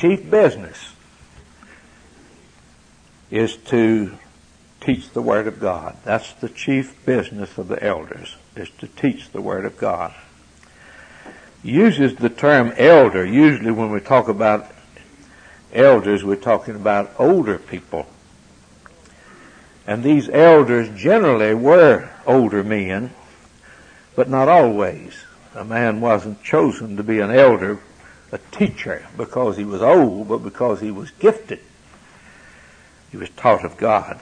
chief business is to teach the Word of God. That's the chief business of the elders, is to teach the Word of God. He uses the term elder. Usually when we talk about elders, we're talking about older people. And these elders generally were older men, but not always. A man wasn't chosen to be an elder, a teacher, because he was old, but because he was gifted. He was taught of God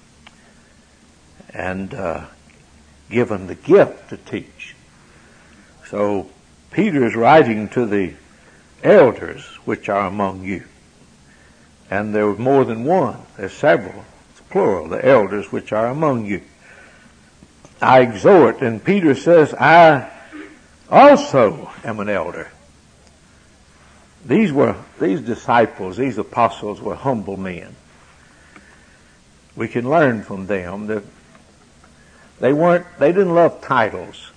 and given the gift to teach. So Peter is writing to the elders which are among you. And there was more than one. There's several. It's plural. The elders which are among you. I exhort, and Peter says, I also am an elder. These disciples, these apostles were humble men. We can learn from them that they didn't love titles.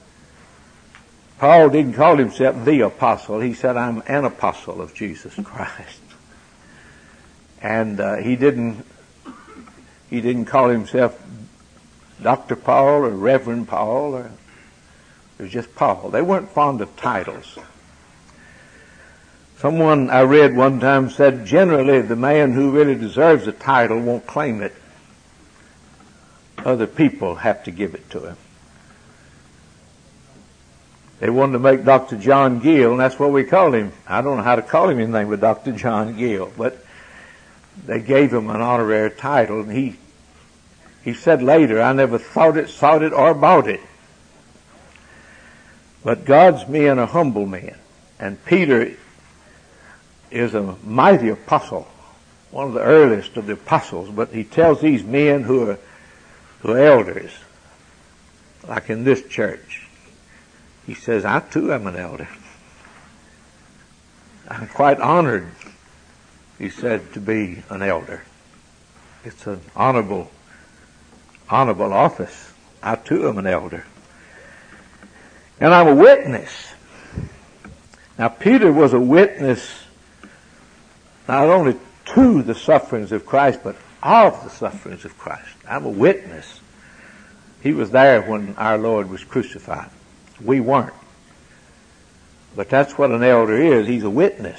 Paul didn't call himself the apostle. He said, I'm an apostle of Jesus Christ. And he didn't call himself Dr. Paul or Reverend Paul, it was just Paul. They weren't fond of titles. Someone I read one time said, generally the man who really deserves a title won't claim it. Other people have to give it to him. They wanted to make Dr. John Gill, and that's what we called him. I don't know how to call him anything but Dr. John Gill, but they gave him an honorary title, and he said later, I never thought it, sought it, or bought it. But God's men are humble men, and Peter is a mighty apostle, one of the earliest of the apostles, but he tells these men who are elders, like in this church, he says, I too am an elder. I'm quite honored, he said, to be an elder. It's an honorable office. I too am an elder. And I'm a witness. Now Peter was a witness not only to the sufferings of Christ, but of the sufferings of Christ. I'm a witness. He was there when our Lord was crucified. We weren't. But that's what an elder is. He's a witness.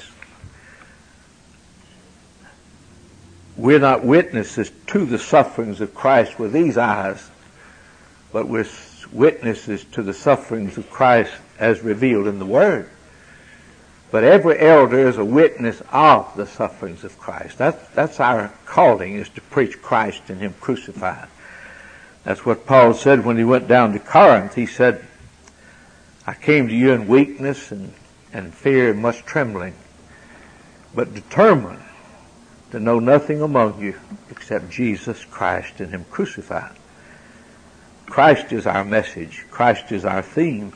We're not witnesses to the sufferings of Christ with these eyes, but we're witnesses to the sufferings of Christ as revealed in the Word. But every elder is a witness of the sufferings of Christ. That's our calling, is to preach Christ and Him crucified. That's what Paul said when he went down to Corinth. He said, I came to you in weakness and fear and much trembling, but determined to know nothing among you except Jesus Christ and Him crucified. Christ is our message. Christ is our theme.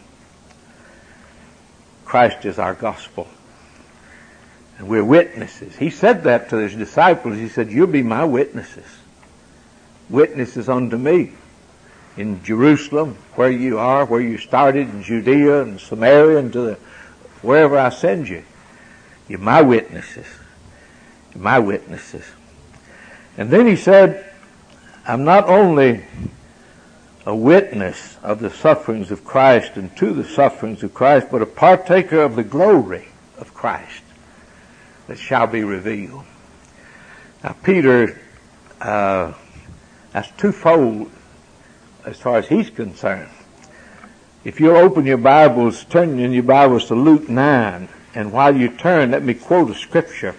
Christ is our gospel. And we're witnesses. He said that to His disciples. He said, you'll be my witnesses. Witnesses unto me. In Jerusalem, where you are, where you started, in Judea and Samaria, and wherever I send you. You're my witnesses. You're my witnesses. And then he said, I'm not only a witness of the sufferings of Christ and to the sufferings of Christ, but a partaker of the glory of Christ that shall be revealed. Now Peter, that's twofold as far as he's concerned. If you'll open your Bibles, turn in your Bibles to Luke 9, and while you turn, let me quote a scripture.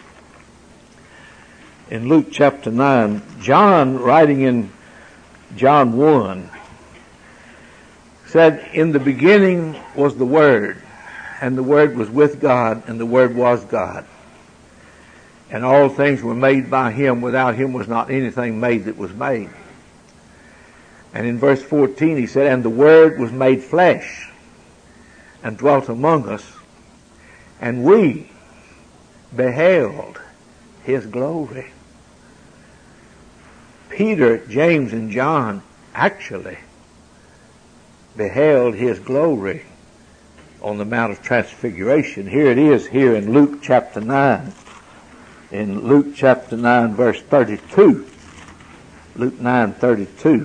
In Luke chapter 9, John, writing in John 1, said, in the beginning was the Word, and the Word was with God, and the Word was God. And all things were made by Him. Without Him was not anything made that was made. And in verse 14 he said, and the Word was made flesh and dwelt among us, and we beheld His glory. Peter, James, and John actually beheld His glory on the Mount of Transfiguration. Here it is here in Luke chapter 9. in Luke chapter 9, verse 32. Luke 9:32.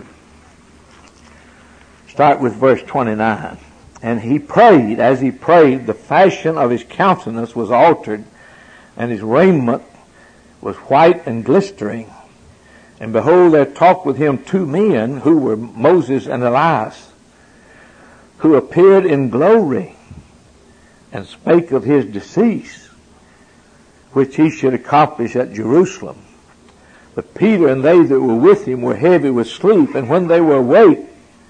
Start with verse 29. And he prayed. As he prayed, the fashion of his countenance was altered, and his raiment was white and glistering. And behold, there talked with him two men, who were Moses and Elias, who appeared in glory, and spake of his decease, which he should accomplish at Jerusalem. But Peter and they that were with him were heavy with sleep, and when they were awake,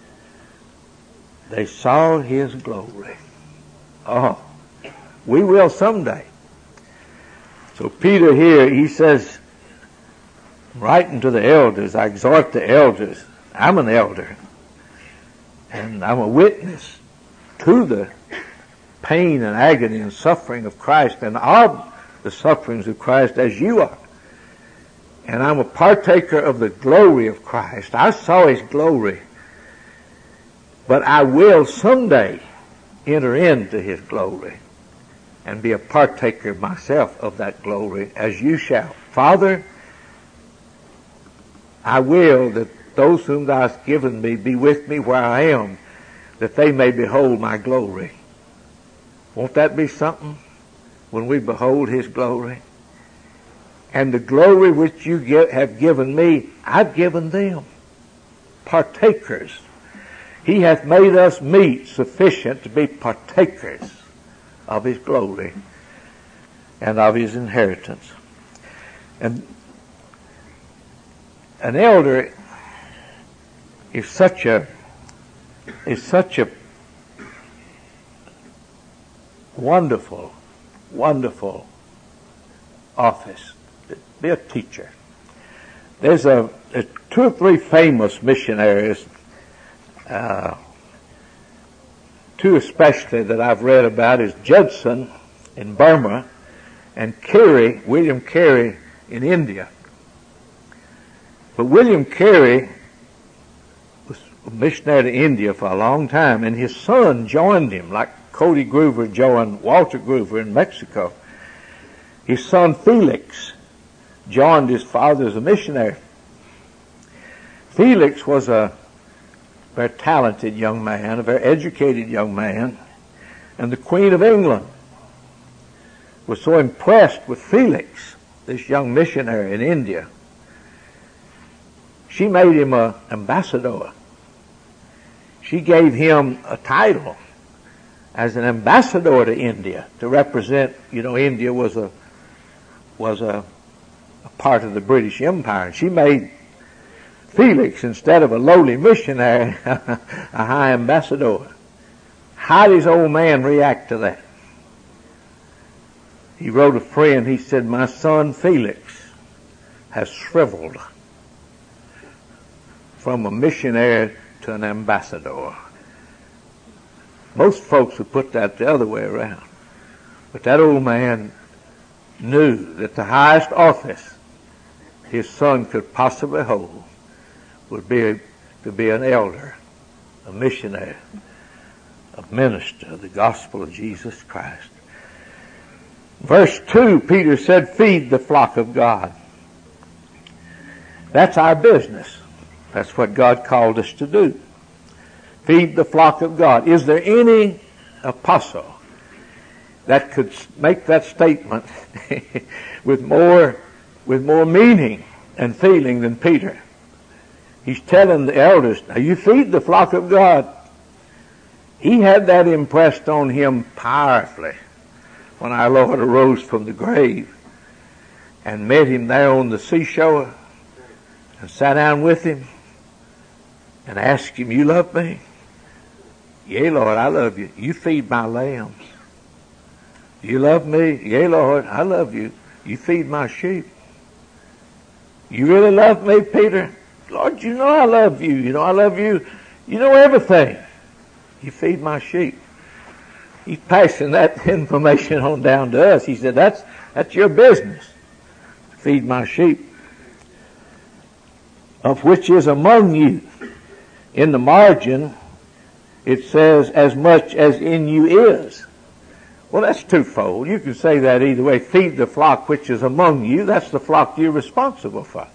they saw his glory. Oh, we will someday. So Peter here, he says, writing to the elders, I exhort the elders. I'm an elder, and I'm a witness to the pain and agony and suffering of Christ, and of the sufferings of Christ as you are. And I'm a partaker of the glory of Christ. I saw his glory. But I will someday enter into his glory and be a partaker myself of that glory, as you shall. Father, I will that those whom thou hast given me be with me where I am, that they may behold my glory. Won't that be something when we behold his glory? And the glory which you have given me, I've given them. Partakers. He hath made us meet sufficient to be partakers of his glory and of his inheritance. And an elder is such a wonderful, wonderful office. Be a teacher. There's two or three famous missionaries, two especially that I've read about is Judson in Burma and Carey, William Carey in India. But William Carey was a missionary to India for a long time, and his son joined him, like Cody Groover joined Walter Groover in Mexico. His son Felix joined his father as a missionary. Felix was a very talented young man, a very educated young man, and the Queen of England was so impressed with Felix, this young missionary in India. She made him an ambassador. She gave him a title as an ambassador to India to represent, India was a part of the British Empire. She made Felix, instead of a lowly missionary, a high ambassador. How did his old man react to that? He wrote a friend, he said, my son Felix has shriveled from a missionary to an ambassador. Most folks would put that the other way around. But that old man knew that the highest office his son could possibly hold would be to be an elder, a missionary, a minister of the gospel of Jesus Christ. Verse 2, Peter said, feed the flock of God. That's our business. That's what God called us to do. Feed the flock of God. Is there any apostle that could make that statement with more meaning and feeling than Peter? He's telling the elders, now you feed the flock of God. He had that impressed on him powerfully when our Lord arose from the grave and met him there on the seashore and sat down with him and asked him, you love me? Yea, Lord, I love you. You feed my lambs. You love me? Yea, Lord, I love you. You feed my sheep. You really love me, Peter? Lord, you know I love you. You know I love you. You know everything. You feed my sheep. He's passing that information on down to us. He said, that's your business. Feed my sheep. Of which is among you. In the margin, it says, as much as in you is. Well, that's twofold. You can say that either way. Feed the flock which is among you. That's the flock you're responsible for.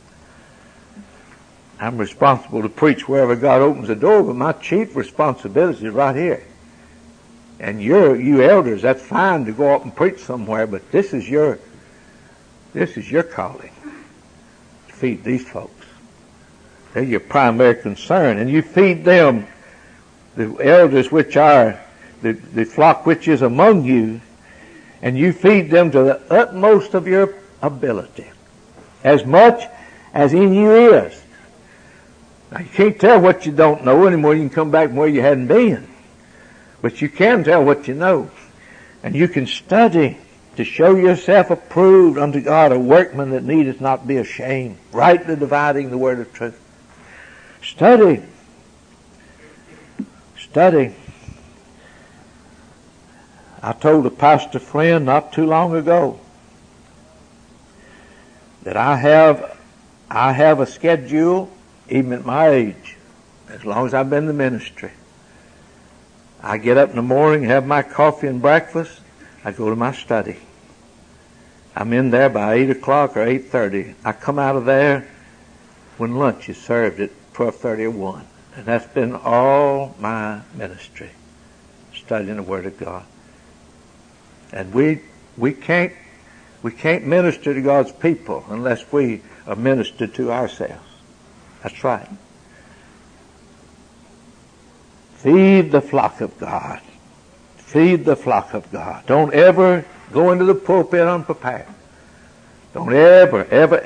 I'm responsible to preach wherever God opens the door, but my chief responsibility is right here. And you elders, that's fine to go up and preach somewhere, but this is your calling. To feed these folks. They're your primary concern. And you feed them, the elders which are the flock which is among you, and you feed them to the utmost of your ability. As much as in you is. Now, you can't tell what you don't know anymore. You can come back from where you hadn't been. But you can tell what you know. And you can study to show yourself approved unto God, a workman that needeth not be ashamed, rightly dividing the word of truth. Study. Study. I told a pastor friend not too long ago that I have a schedule, even at my age, as long as I've been in the ministry. I get up in the morning, have my coffee and breakfast. I go to my study. I'm in there by 8 o'clock or 8:30. I come out of there when lunch is served at 12:30 or 1. And that's been all my ministry, studying the Word of God. And we can't minister to God's people unless we are ministered to ourselves. That's right. Feed the flock of God. Feed the flock of God. Don't ever go into the pulpit unprepared. Don't ever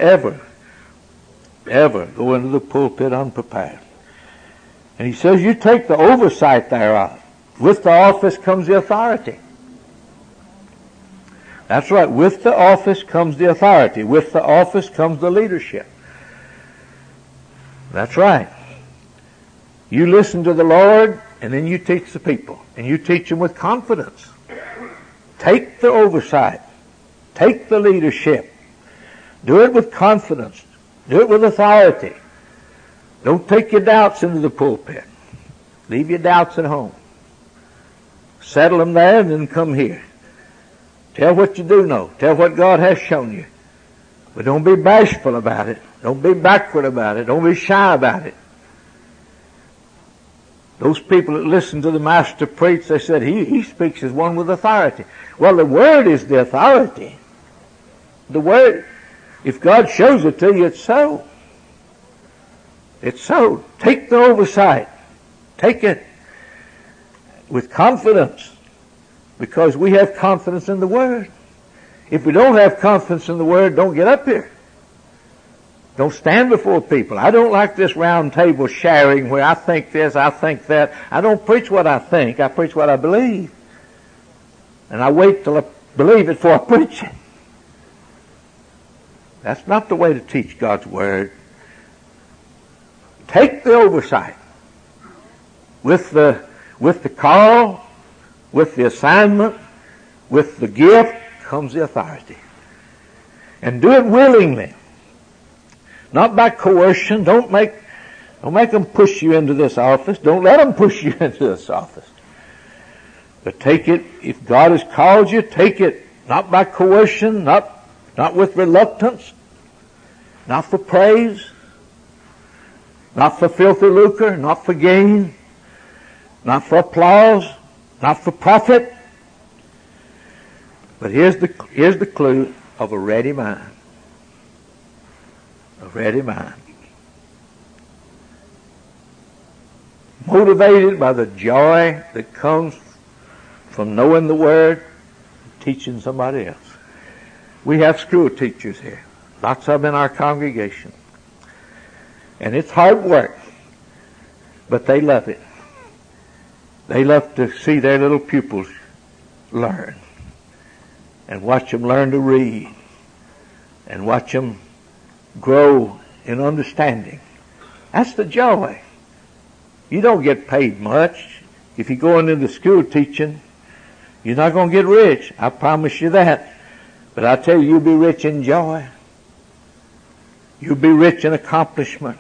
go into the pulpit unprepared. And he says, you take the oversight thereof. With the office comes the authority. That's right. With the office comes the authority. With the office comes the leadership. That's right. You listen to the Lord, and then you teach the people. And you teach them with confidence. Take the oversight. Take the leadership. Do it with confidence. Do it with authority. Don't take your doubts into the pulpit. Leave your doubts at home. Settle them there and then come here. Tell what you do know. Tell what God has shown you. But don't be bashful about it. Don't be backward about it. Don't be shy about it. Those people that listen to the Master preach, they said, he speaks as one with authority. Well, the Word is the authority. The Word, if God shows it to you, it's so. It's so. Take the oversight. Take it with confidence, because we have confidence in the Word. If we don't have confidence in the Word, don't get up here. Don't stand before people. I don't like this round table sharing where I think this, I think that. I don't preach what I think. I preach what I believe. And I wait till I believe it before I preach it. That's not the way to teach God's Word. Take the oversight. With the call, with the assignment, with the gift comes the authority. And do it willingly. Not by coercion. Don't make them push you into this office. Don't let them push you into this office. But take it, if God has called you, take it not by coercion, not with reluctance, not for praise, not for filthy lucre, not for gain, not for applause, not for profit. But here's the clue of a ready mind. A ready mind. Motivated by the joy that comes from knowing the Word, teaching somebody else. We have school teachers here. Lots of them in our congregation. And it's hard work. But they love it. They love to see their little pupils learn. And watch them learn to read. And watch them grow in understanding. That's the joy. You don't get paid much. If you're going into school teaching, you're not going to get rich. I promise you that. But I tell you, you'll be rich in joy. You'll be rich in accomplishment.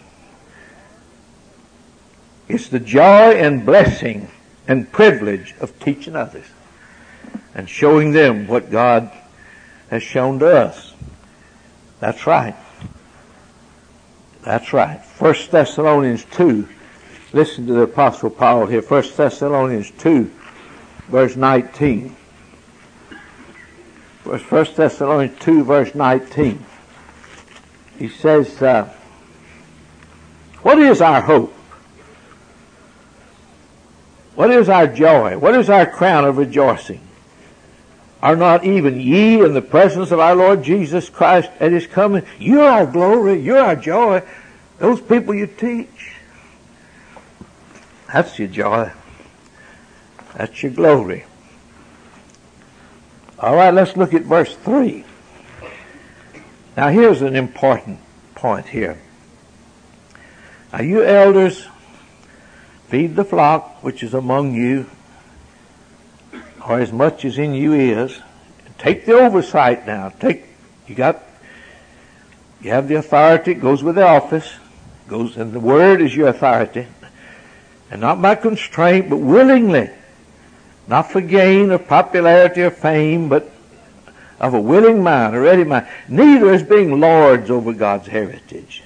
It's the joy and blessing and privilege of teaching others. and showing them what God has shown to us. That's right. That's right. 1 Thessalonians 2. Listen to the Apostle Paul here. 1 Thessalonians 2, verse 19. 1 Thessalonians 2, verse 19. He says, what is our hope? What is our joy? What is our crown of rejoicing? Are not even ye in the presence of our Lord Jesus Christ at His coming? You're our glory. You're our joy. Those people you teach. That's your joy. That's your glory. All right, let's look at verse 3. Now here's an important point here. Now you elders, feed the flock which is among you, or as much as in you is. Take the oversight now. You have the authority, it goes with the office, and the word is your authority. And not by constraint, but willingly. Not for gain or popularity or fame, but of a willing mind, a ready mind. Neither as being lords over God's heritage,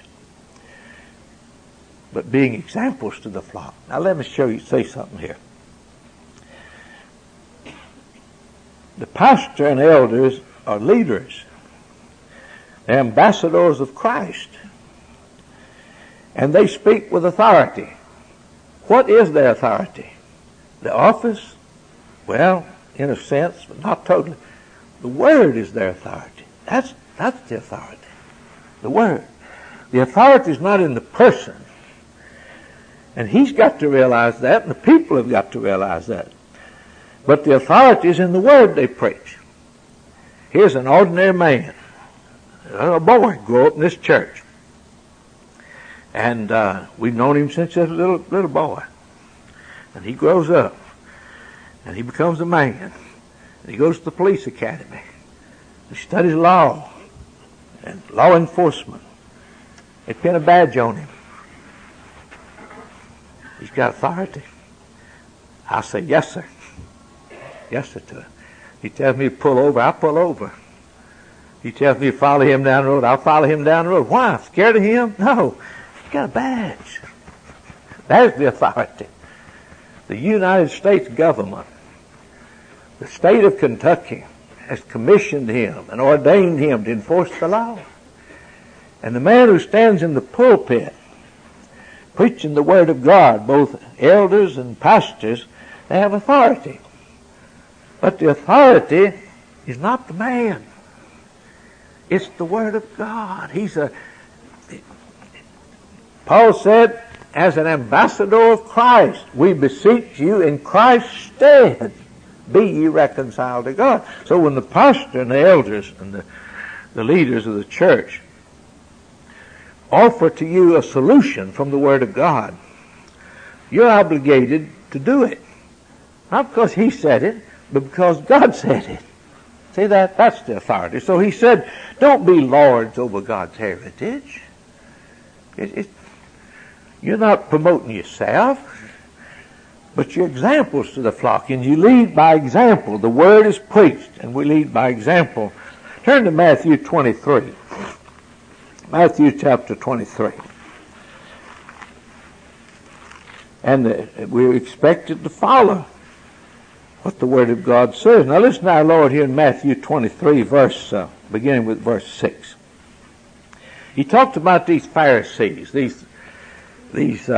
but being examples to the flock. Now let me say something here. The pastor and elders are leaders. They're ambassadors of Christ. And they speak with authority. What is their authority? The office? Well, in a sense, but not totally. The Word is their authority. That's the authority. The Word. The authority is not in the person. And he's got to realize that, and the people have got to realize that. But the authority is in the Word they preach. Here's an ordinary man, a boy, grew up in this church. And we've known him since he was a little boy. And he grows up. And he becomes a man. And he goes to the police academy. He studies law and law enforcement. They pin a badge on him. He's got authority. I'll say, yes, sir. Yes, sir, to him. He tells me to pull over, I'll pull over. He tells me to follow him down the road, I'll follow him down the road. Why? Scared of him? No. He's got a badge. There's the authority. The United States government, the state of Kentucky, has commissioned him and ordained him to enforce the law. And the man who stands in the pulpit preaching the Word of God, both elders and pastors, they have authority. But the authority is not the man. It's the Word of God. Paul said, as an ambassador of Christ, we beseech you in Christ's stead, be ye reconciled to God. So when the pastor and the elders and the leaders of the church offer to you a solution from the Word of God, you're obligated to do it. Not because he said it, but because God said it. See that? That's the authority. So he said, don't be lords over God's heritage. You're not promoting yourself, but you're examples to the flock, and you lead by example. The Word is preached, and we lead by example. Turn to Matthew 23. Matthew chapter 23. And we're expected to follow what the Word of God says. Now listen to our Lord here in Matthew 23, beginning with verse 6. He talked about these Pharisees, these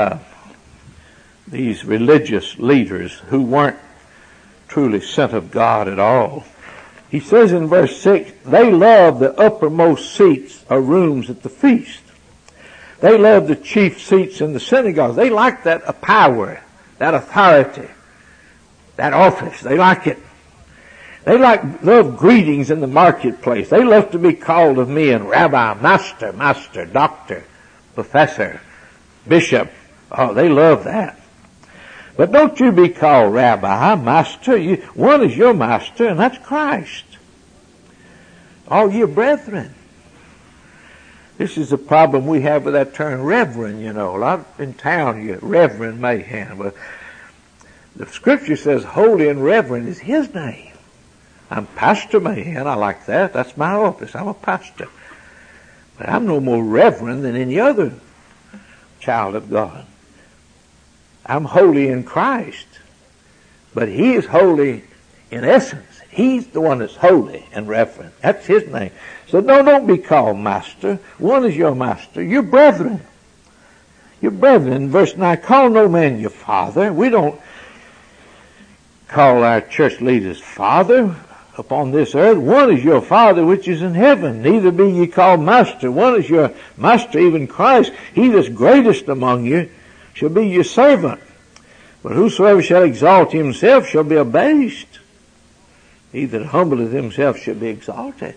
religious leaders who weren't truly sent of God at all. He says in verse 6, they love the uppermost seats or rooms at the feast. They love the chief seats in the synagogues. They like that power, that authority, that office. They like it. They love greetings in the marketplace. They love to be called of men, rabbi, master, doctor, professor, bishop. Oh, they love that. But don't you be called rabbi, master. One is your master, and that's Christ. All your brethren. This is a problem we have with that term reverend, A lot in town, Reverend Mayhem. But the Scripture says holy and reverend is His name. I'm Pastor Mahan. I like that. That's my office. I'm a pastor. But I'm no more reverend than any other child of God. I'm holy in Christ. But He is holy in essence. He's the one that's holy and reverend. That's His name. So don't be called master. One is your master. You're brethren. You're brethren. Verse 9, call no man your father. We don't call our church leaders father upon this earth. One is your Father which is in heaven. Neither be ye called master. One is your master, even Christ. He that's greatest among you shall be your servant. But whosoever shall exalt himself shall be abased. He that humbleth himself shall be exalted.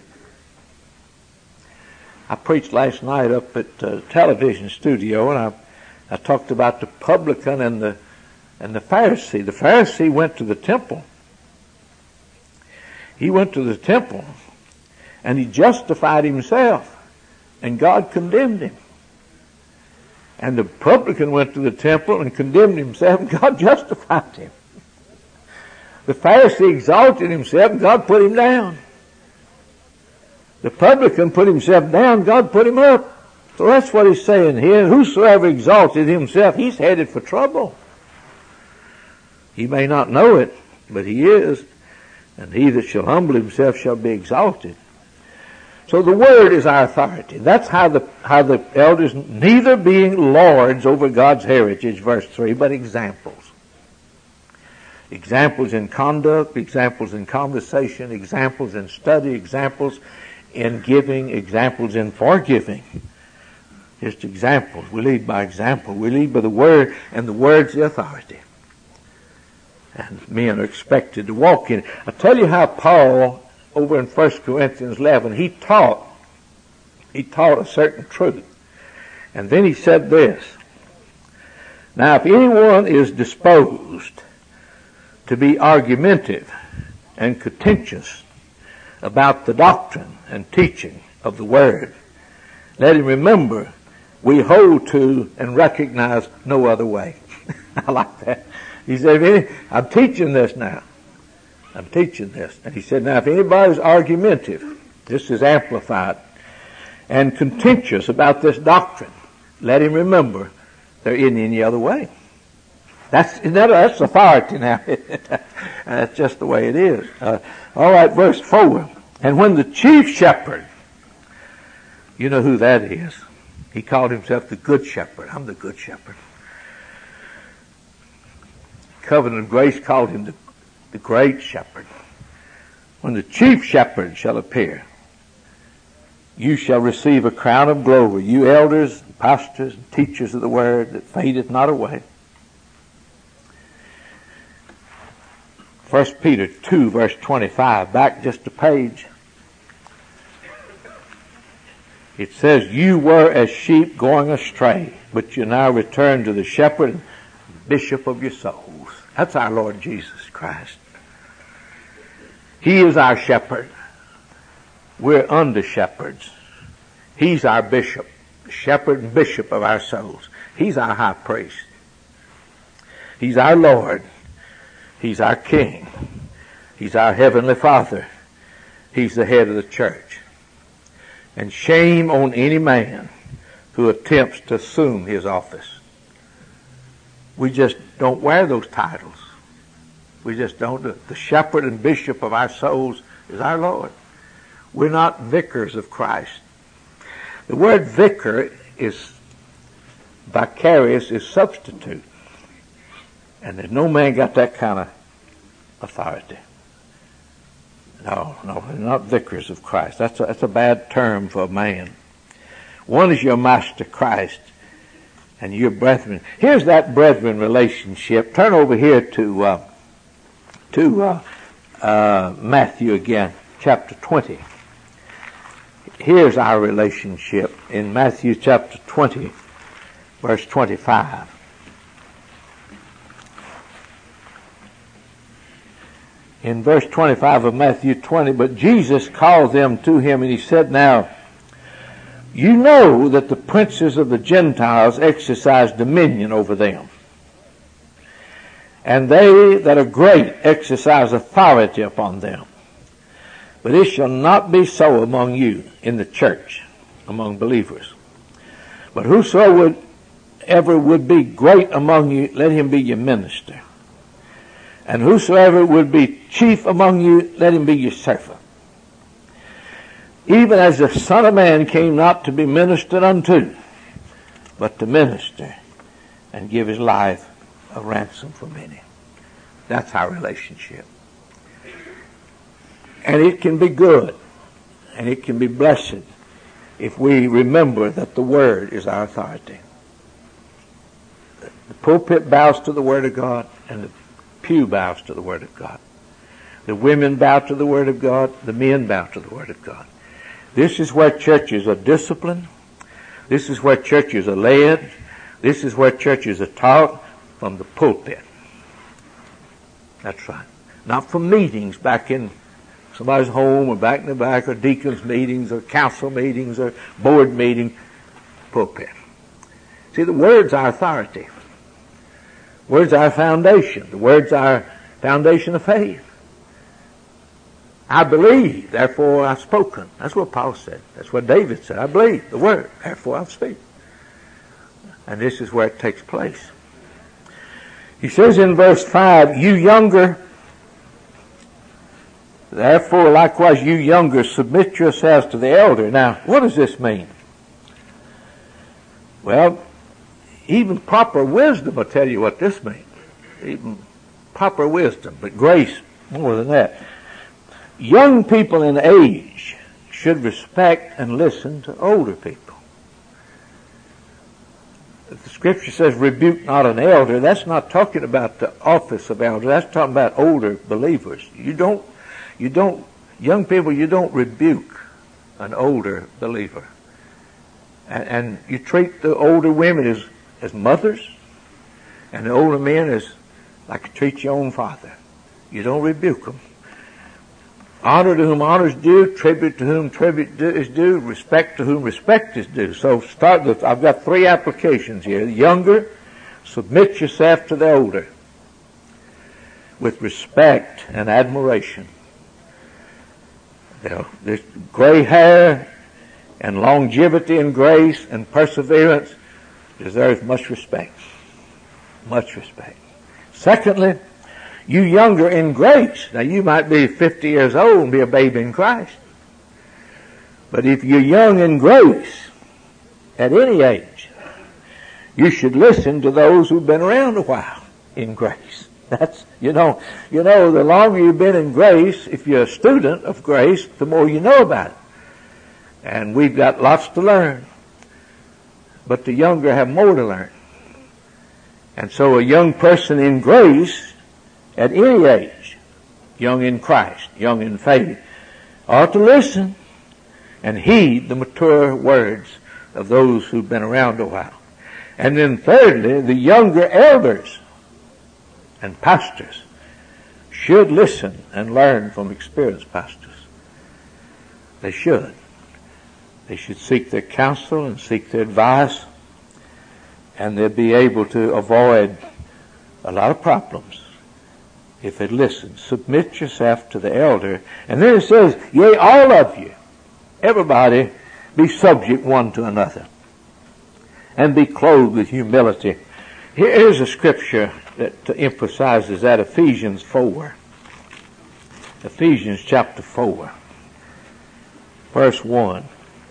I preached last night up at the television studio, and I talked about the publican and the Pharisee. The Pharisee went to the temple. He went to the temple, and he justified himself, and God condemned him. And the publican went to the temple and condemned himself, and God justified him. The Pharisee exalted himself, and God put him down. The publican put himself down, God put him up. So that's what he's saying here. Whosoever exalted himself, he's headed for trouble. He may not know it, but he is. And he that shall humble himself shall be exalted. So the Word is our authority. That's how the elders, neither being lords over God's heritage, verse 3, but examples. Examples in conduct, examples in conversation, examples in study, examples in giving, examples in forgiving. Just examples. We lead by example. We lead by the Word, and the Word's the authority. And men are expected to walk in it. I tell you how Paul, over in 1 Corinthians 11, he taught a certain truth. And then he said this, now if anyone is disposed to be argumentative and contentious about the doctrine and teaching of the Word, let him remember we hold to and recognize no other way. I like that. He said, I'm teaching this now. I'm teaching this. And he said, now if anybody's argumentative, this is amplified, and contentious about this doctrine, let him remember there isn't any other way. That's authority now. That's just the way it is. All right, verse 4. And when the chief shepherd, you know who that is. He called himself the good shepherd. I'm the good shepherd. Covenant of Grace called him the great shepherd. When the chief shepherd shall appear, you shall receive a crown of glory, you elders, pastors, and teachers of the Word that fadeth not away. 1 Peter 2 verse 25, back just a page. It says, you were as sheep going astray, but you now return to the shepherd and bishop of your souls. That's our Lord Jesus Christ. He is our shepherd. We're under shepherds. He's our bishop, shepherd and bishop of our souls. He's our high priest. He's our Lord. He's our King. He's our Heavenly Father. He's the head of the church. And shame on any man who attempts to assume his office. We just don't wear those titles. We just don't do it. The shepherd and bishop of our souls is our Lord. We're not vicars of Christ. The word vicar is vicarious, is substitute. And there's no man got that kind of authority. No, they're not vicars of Christ. That's a bad term for a man. One is your master, Christ, and your brethren. Here's that brethren relationship. Turn over here to Matthew again, chapter 20. Here's our relationship in Matthew chapter 20, verse 25. In verse 25 of Matthew 20, but Jesus called them to him, and he said, now, you know that the princes of the Gentiles exercise dominion over them, and they that are great exercise authority upon them. But it shall not be so among you in the church, among believers. But whosoever would be great among you, let him be your minister. And whosoever would be chief among you, let him be your servant. Even as the Son of Man came not to be ministered unto, but to minister and give his life a ransom for many. That's our relationship. And it can be good, and it can be blessed if we remember that the Word is our authority. The pulpit bows to the Word of God, and the pew bows to the Word of God. The women bow to the Word of God, the men bow to the Word of God. This is where churches are disciplined. This is where churches are led. This is where churches are taught, from the pulpit. That's right. Not from meetings back in somebody's home or back in the back, or deacons' meetings or council meetings or board meetings. Pulpit. See, the Word's our authority. Word's our foundation. The Word's our foundation of faith. I believe, therefore I've spoken. That's what Paul said. That's what David said. I believe the Word, therefore I've spoken. And this is where it takes place. He says in verse 5, you younger, therefore likewise you younger, submit yourselves to the elder. Now, what does this mean? Well, even proper wisdom will tell you what this means. Even proper wisdom, but grace more than that. Young people in age should respect and listen to older people. If the scripture says rebuke not an elder, that's not talking about the office of elder. That's talking about older believers. Young people, you don't rebuke an older believer. And you treat the older women as mothers, and the older men as like you treat your own father. You don't rebuke them. Honor to whom honor is due, tribute to whom tribute is due, respect to whom respect is due. So I've got 3 applications here. The younger, submit yourself to the older with respect and admiration. This gray hair and longevity and grace and perseverance deserves much respect. Much respect. Secondly, you younger in grace. Now you might be 50 years old and be a baby in Christ. But if you're young in grace, at any age, you should listen to those who've been around a while in grace. That's, the longer you've been in grace, if you're a student of grace, the more you know about it. And we've got lots to learn. But the younger have more to learn. And so a young person in grace, at any age, young in Christ, young in faith, ought to listen and heed the mature words of those who've been around a while. And then thirdly, the younger elders and pastors should listen and learn from experienced pastors. They should. They should seek their counsel and seek their advice, and they'll be able to avoid a lot of problems if it listens. Submit yourself to the elder. And then it says, yea, all of you, everybody, be subject one to another, and be clothed with humility. Here's a scripture that emphasizes that, Ephesians 4. Ephesians chapter 4, verse 1.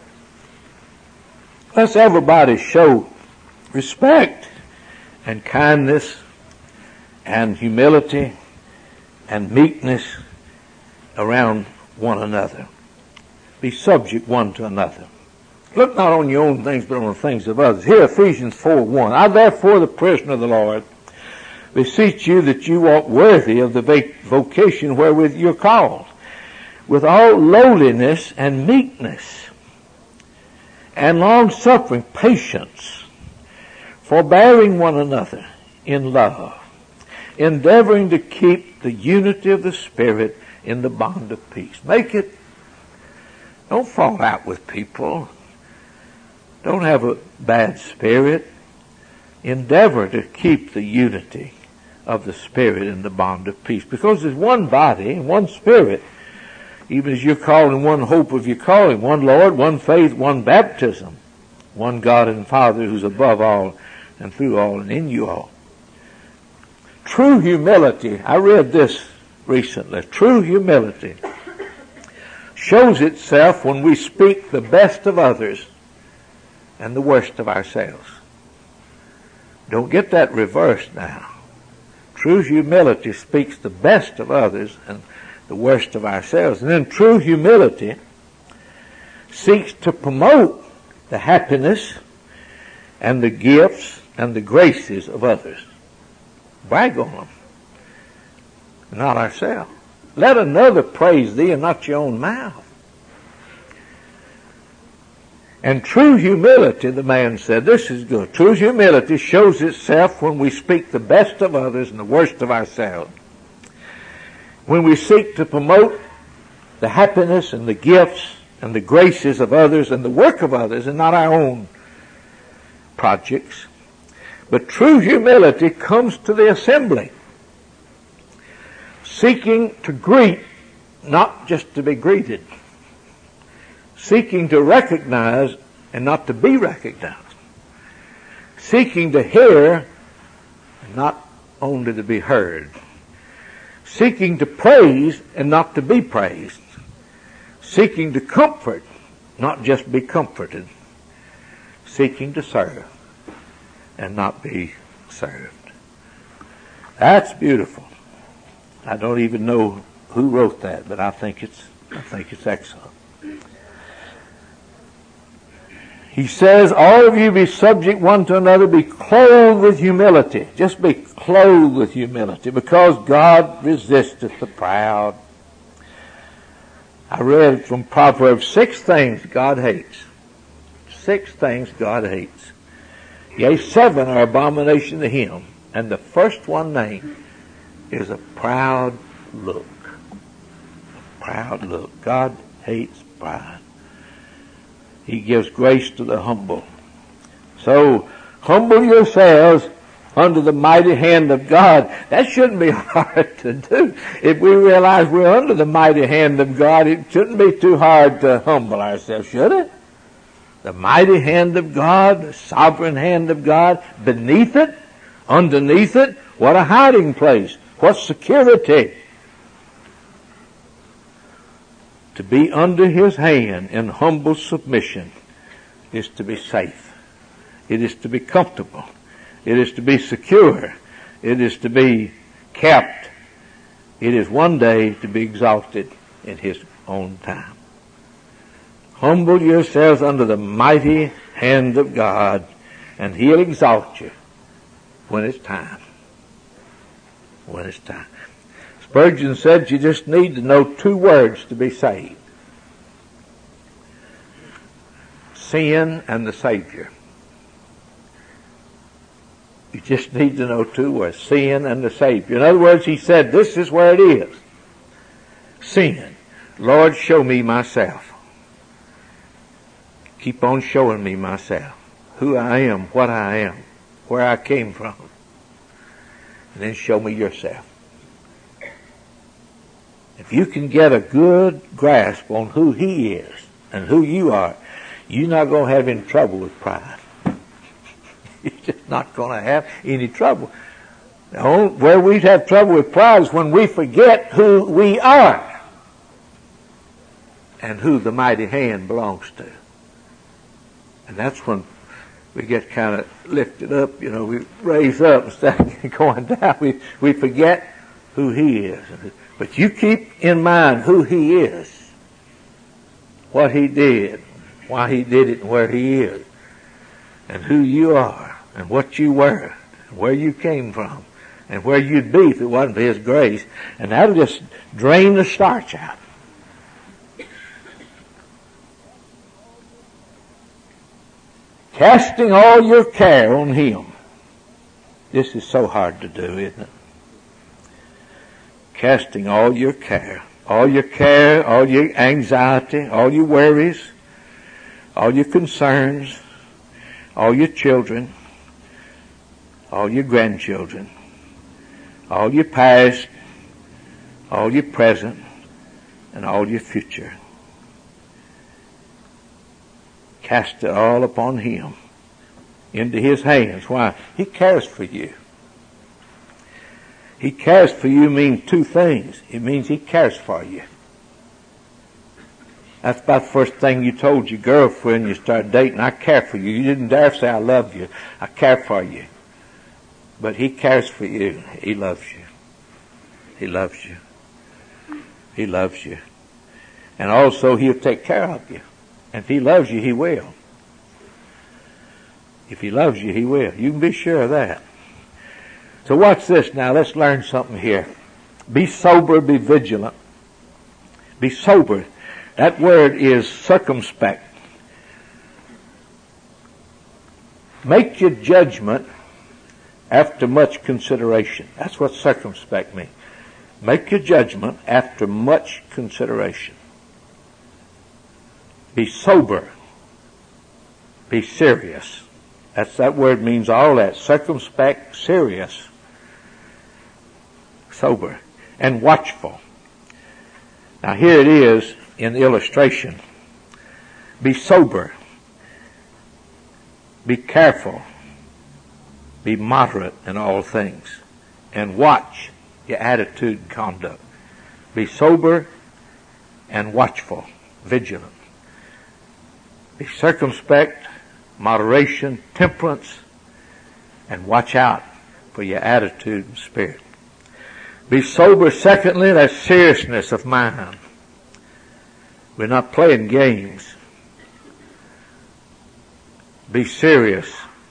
Let's everybody show respect and kindness and humility and meekness around one another. Be subject one to another. Look not on your own things, but on the things of others. Here, Ephesians 4:1. I therefore, the prisoner of the Lord, beseech you that you walk worthy of the vocation wherewith you're called, with all lowliness and meekness, and long-suffering, patience, forbearing one another in love, endeavoring to keep the unity of the Spirit in the bond of peace. Don't fall out with people. Don't have a bad spirit. Endeavor to keep the unity of the Spirit in the bond of peace. Because there's one body and one Spirit. Even as you're called in one hope of your calling, one Lord, one faith, one baptism, one God and Father who's above all and through all and in you all. True humility, I read this recently, true humility shows itself when we speak the best of others and the worst of ourselves. Don't get that reversed now. True humility speaks the best of others and the worst of ourselves. And then true humility seeks to promote the happiness and the gifts and the graces of others. Brag on them, not ourselves. Let another praise thee and not your own mouth. And true humility, the man said, this is good. True humility shows itself when we speak the best of others and the worst of ourselves. When we seek to promote the happiness and the gifts and the graces of others and the work of others and not our own projects. But true humility comes to the assembly, seeking to greet, not just to be greeted. Seeking to recognize and not to be recognized. Seeking to hear and not only to be heard. Seeking to praise and not to be praised. Seeking to comfort, not just be comforted. Seeking to serve and not be served. That's beautiful. I don't even know who wrote that, but I think it's excellent. He says, all of you be subject one to another, be clothed with humility. Just be clothed with humility, because God resisteth the proud. I read from Proverbs 6 things God hates. 6 things God hates. Yea, 7 are abomination to him. And the first one named is a proud look. A proud look. God hates pride. He gives grace to the humble. So, humble yourselves under the mighty hand of God. That shouldn't be hard to do. If we realize we're under the mighty hand of God, it shouldn't be too hard to humble ourselves, should it? The mighty hand of God, the sovereign hand of God, beneath it, underneath it, what a hiding place. What security. To be under his hand in humble submission is to be safe. It is to be comfortable. It is to be secure. It is to be kept. It is one day to be exalted in his own time. Humble yourselves under the mighty hand of God, and he'll exalt you when it's time. When it's time. Spurgeon said you just need to know 2 words to be saved. Sin and the Savior. You just need to know 2 words. Sin and the Savior. In other words, he said, this is where it is. Sin. Lord, show me myself. Keep on showing me myself. Who I am, what I am, where I came from. And then show me yourself. If you can get a good grasp on who he is and who you are, you're not going to have any trouble with pride. You're just not going to have any trouble. Where we'd have trouble with pride is when we forget who we are and who the mighty hand belongs to. And that's when we get kind of lifted up, we raise up instead of going down. We forget who he is. But you keep in mind who he is, what he did, why he did it, and where he is, and who you are, and what you were, and where you came from, and where you'd be if it wasn't for his grace, and that'll just drain the starch out. Casting all your care on him. This is so hard to do, isn't it? Casting all your care, all your anxiety, all your worries, all your concerns, all your children, all your grandchildren, all your past, all your present, and all your future. Cast it all upon Him, into His hands. Why? He cares for you. He cares for you means two things. It means He cares for you. That's about the first thing you told your girlfriend you started dating. I care for you. You didn't dare say I love you. I care for you. But He cares for you. He loves you. He loves you. He loves you. And also He'll take care of you. And if He loves you, He will. If He loves you, He will. You can be sure of that. So watch this now. Let's learn something here. Be sober, be vigilant. Be sober. That word is circumspect. Make your judgment after much consideration. That's what circumspect means. Make your judgment after much consideration. Be sober. Be serious. That word means all that. Circumspect, serious, sober, and watchful. Now here it is in the illustration. Be sober. Be careful. Be moderate in all things. And watch your attitude and conduct. Be sober and watchful, vigilant. Be circumspect, moderation, temperance, and watch out for your attitude and spirit. Be sober, secondly, that's seriousness of mind. We're not playing games. Be serious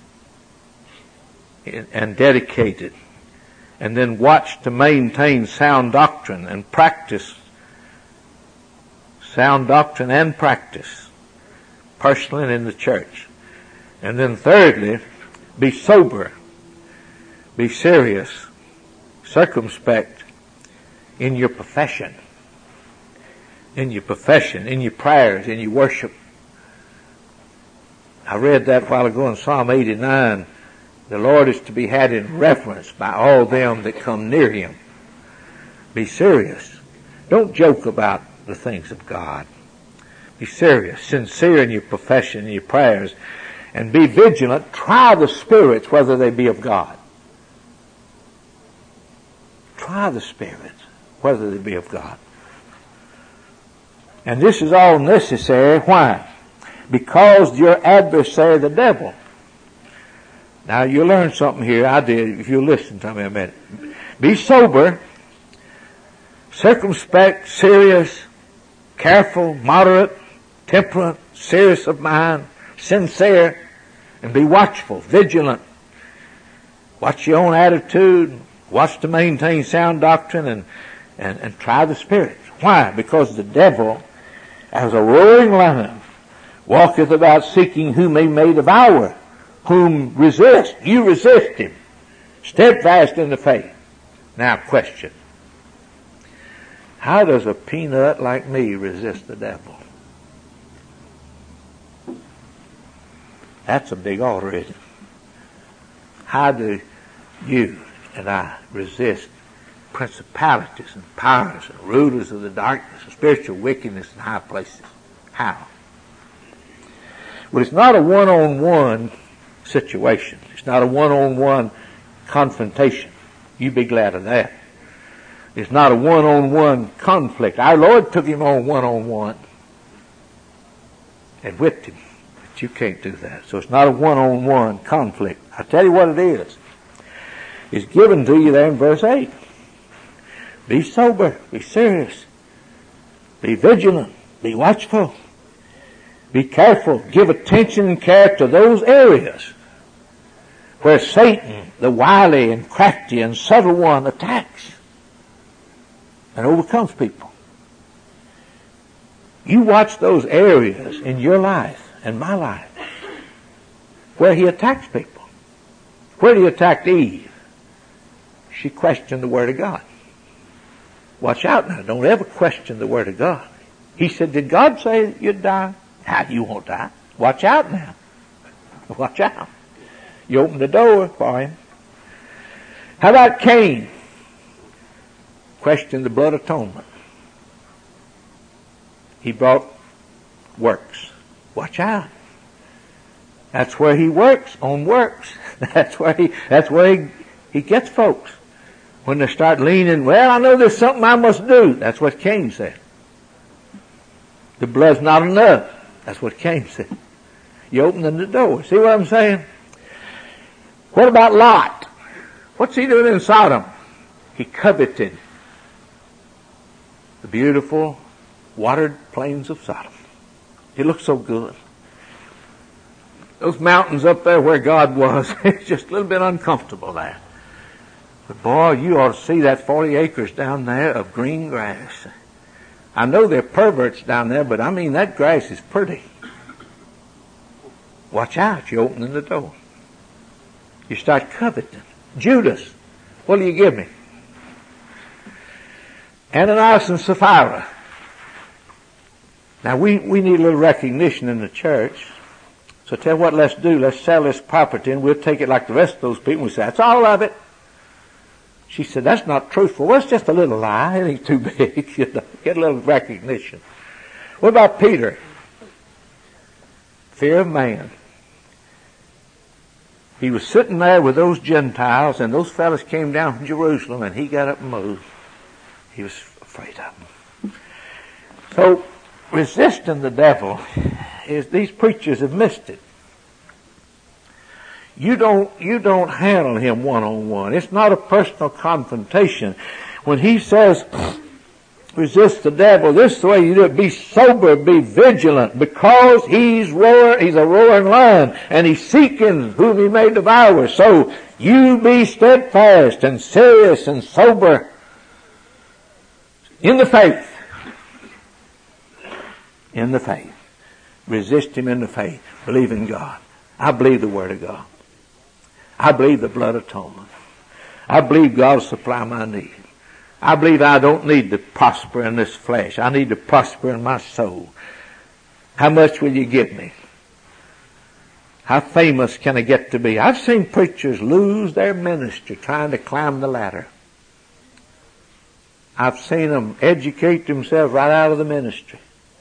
and dedicated. And then watch to maintain sound doctrine and practice. Sound doctrine and practice. Personally and in the church. And then thirdly, be sober. Be serious. Circumspect in your profession. In your profession, in your prayers, in your worship. I read that a while ago in Psalm 89. The Lord is to be had in reverence by all them that come near Him. Be serious. Don't joke about the things of God. Be serious, sincere in your profession, in your prayers, and be vigilant. Try the spirits whether they be of God. Try the spirits whether they be of God. And this is all necessary. Why? Because your adversary, the devil. Now you learn something here. I did. If you listen to me a minute. Be sober, circumspect, serious, careful, moderate, temperate, serious of mind, sincere, and be watchful, vigilant. Watch your own attitude. Watch to maintain sound doctrine and try the spirits. Why? Because the devil, as a roaring lion, walketh about seeking whom he may devour. Whom resist. You resist him. Steadfast in the faith. Now question. How does a peanut like me resist the devil? That's a big order, isn't it? How do you and I resist principalities and powers and rulers of the darkness and spiritual wickedness in high places? How? Well, it's not a one-on-one situation. It's not a one-on-one confrontation. You be glad of that. It's not a one-on-one conflict. Our Lord took him on one-on-one and whipped him. But you can't do that. So it's not a one-on-one conflict. I'll tell you what it is. It's given to you there in verse 8. Be sober. Be serious. Be vigilant. Be watchful. Be careful. Give attention and care to those areas where Satan, the wily and crafty and subtle one, attacks and overcomes people. You watch those areas in your life and my life where he attacks people. Where did he attack Eve? She questioned the Word of God. Watch out now. Don't ever question the Word of God. He said, did God say you'd die? How you won't die? Watch out now. Watch out. You open the door for him. How about Cain? Question the blood atonement. He brought works. Watch out. That's where he works, on works. That's where he gets folks. When they start leaning, well, I know there's something I must do. That's what Cain said. The blood's not enough. That's what Cain said. You opening the door. See what I'm saying? What about Lot? What's he doing in Sodom? He coveted the beautiful watered plains of Sodom. It looked so good. Those mountains up there where God was, it's just a little bit uncomfortable there. But boy, you ought to see that 40 acres down there of green grass. I know there are perverts down there, but I mean that grass is pretty. Watch out, you're opening the door. You start coveting. Judas, what do you give me? Ananias and Sapphira. Now we need a little recognition in the church. So tell you what, let's do. Let's sell this property and we'll take it like the rest of those people. We say, that's all of it. She said, that's not truthful. Well, it's just a little lie. It ain't too big. You know, get a little recognition. What about Peter? Fear of man. He was sitting there with those Gentiles and those fellas came down from Jerusalem and he got up and moved. He was afraid of them. So, resisting the devil is these preachers have missed it. You don't handle him one-on-one. It's not a personal confrontation. When he says, resist the devil, this is the way you do it. Be sober, be vigilant, because he's a roaring lion, and he's seeking whom he may devour. So you be steadfast and serious and sober in the faith. In the faith. Resist him in the faith. Believe in God. I believe the Word of God. I believe the blood atonement. I believe God will supply my need. I believe I don't need to prosper in this flesh. I need to prosper in my soul. How much will you give me? How famous can I get to be? I've seen preachers lose their ministry trying to climb the ladder. I've seen them educate themselves right out of the ministry.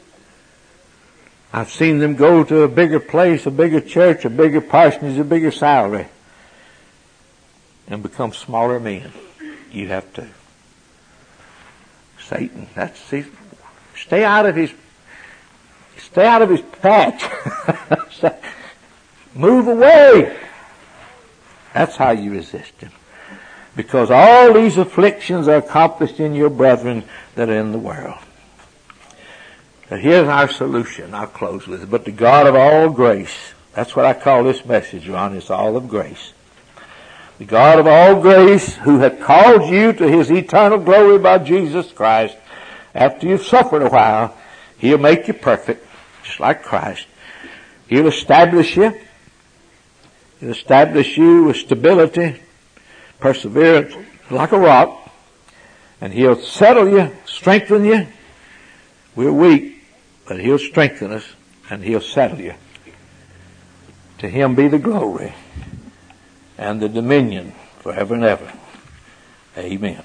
I've seen them go to a bigger place, a bigger church, a bigger parsonage, a bigger salary, and become smaller men. You have to. Satan, stay out of his patch. Move away. That's how you resist him. Because all these afflictions are accomplished in your brethren that are in the world. But here's our solution. I'll close with it. But the God of all grace, that's what I call this message, Ron. It's all of grace. The God of all grace, who hath called you to his eternal glory by Jesus Christ, after you've suffered a while, he'll make you perfect, just like Christ. He'll establish you. He'll establish you with stability, perseverance, like a rock. And he'll settle you, strengthen you. We're weak, but he'll strengthen us and he'll settle you. To him be the glory and the dominion forever and ever. Amen.